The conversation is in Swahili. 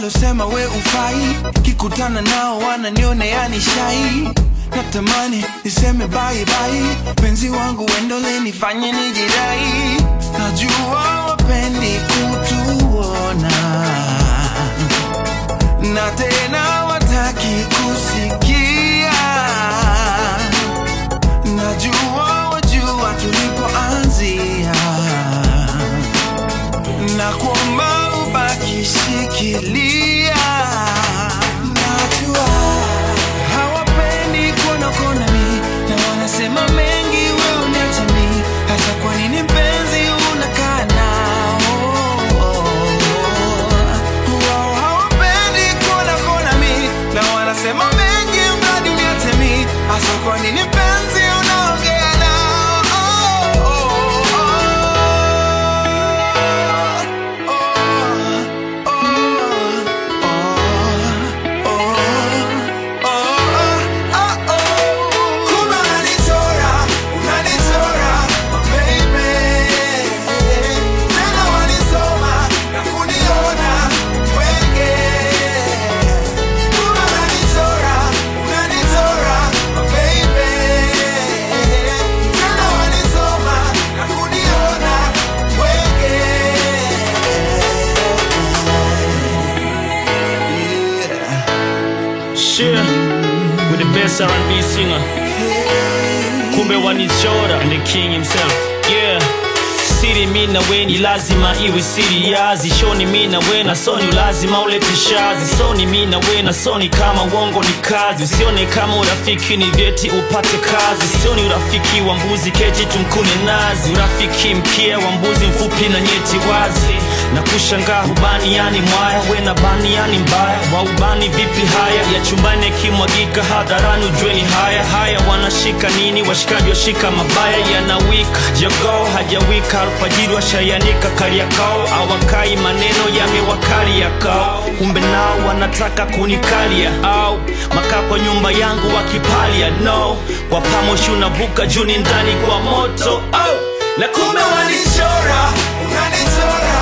walosema we ufai, kikutana nao wananione yani shai. Natamani niseme bye bye, penzi wangu wendole nifanye nijirai. Najua wapendi kutuona, na tena wataki kusikia. Najua wajua tulipoanzia, na kuomba ubaki shikilia. Najua hawapendi kuona kona mi, na wanasema mengi wewe uniache mi. Hasa kwa nini mpenzi unakaa nao? Wao hawapendi kuona kona mi, na wanasema mengi mradi uniache mi. Hasa kwa nini mpenzi unaongea nao? With the best R&B singer, kumbe wanichora, and the king himself. Yeah, siri mi na we ni lazima iwe siri yazi. Shoni mi na we na soni lazima ulete shazi. Soni mi na we na soni kama uongo ni kazi. Usione kama urafiki ni vyeti upate kazi. Sioni urafiki wa mbuzi keji tumkune nazi. Urafiki mkia wa mbuzi mfupi na nyeti wazi. Na kushangaa ubani yani mwaya, we na bani yani mbaya. Wa ubani vipi haya, ya chumbani kimwagika hadharani ujue ni haya. Haya wanashika nini, washikaji washika mabaya. Yanawika, jogoo hajawika, alfajiri washayanika Kariakoo. Hawakai maneno yamewakali yakao, kumbe nao wanataka kunikalia. Au makaa kwa nyumba yangu wakipalia. No, kwa pamoshi unavuka juni ndani kwa moto. Na kumbe wanichora, unanichora